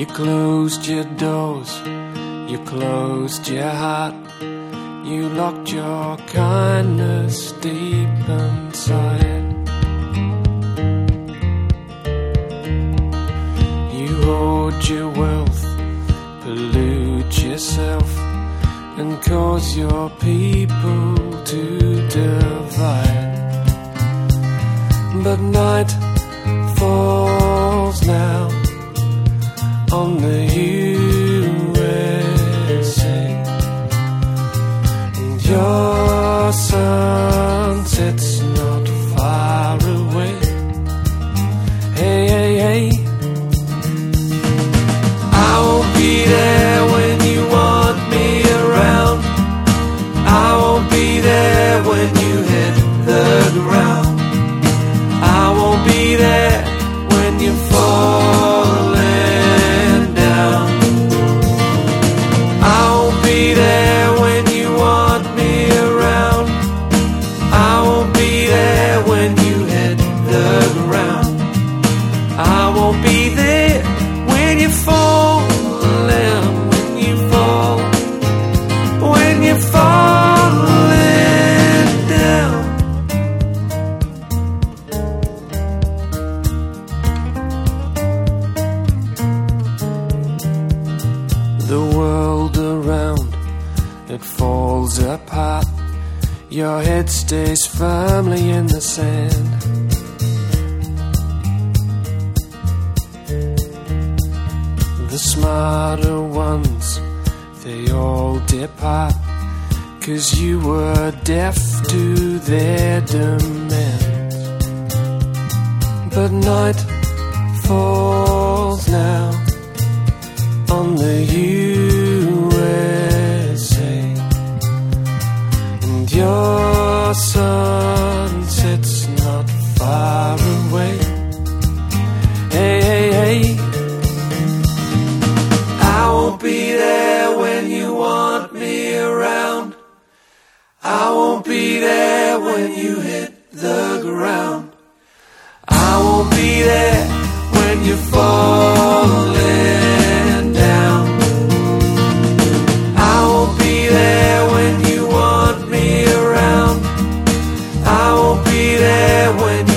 You closed your doors, you closed your heart, you locked your kindness deep inside. You hoard your wealth, pollute yourself, and cause your people to divide. But night falls now on the USA, and your sunset's not far away. Hey, hey, hey, I won't be there when you want me around. I won't be there when you hit the ground. I won't be there when you're falling down. I won't be there when you want me around. I won't be there when you hit the ground. I won't be there when you're falling, when you fall, when you're falling down. The world around, it falls apart. Your head stays firmly in the sand. The smarter ones, they all depart, 'cause you were deaf to their demands. But night falls now on the USA, and your sunset's not far away. Hey, hey, hey, I won't be there when you want me around. I won't be there when you hit the ground. I won't be there when you're falling down. I won't be there when you want me around. I won't be there when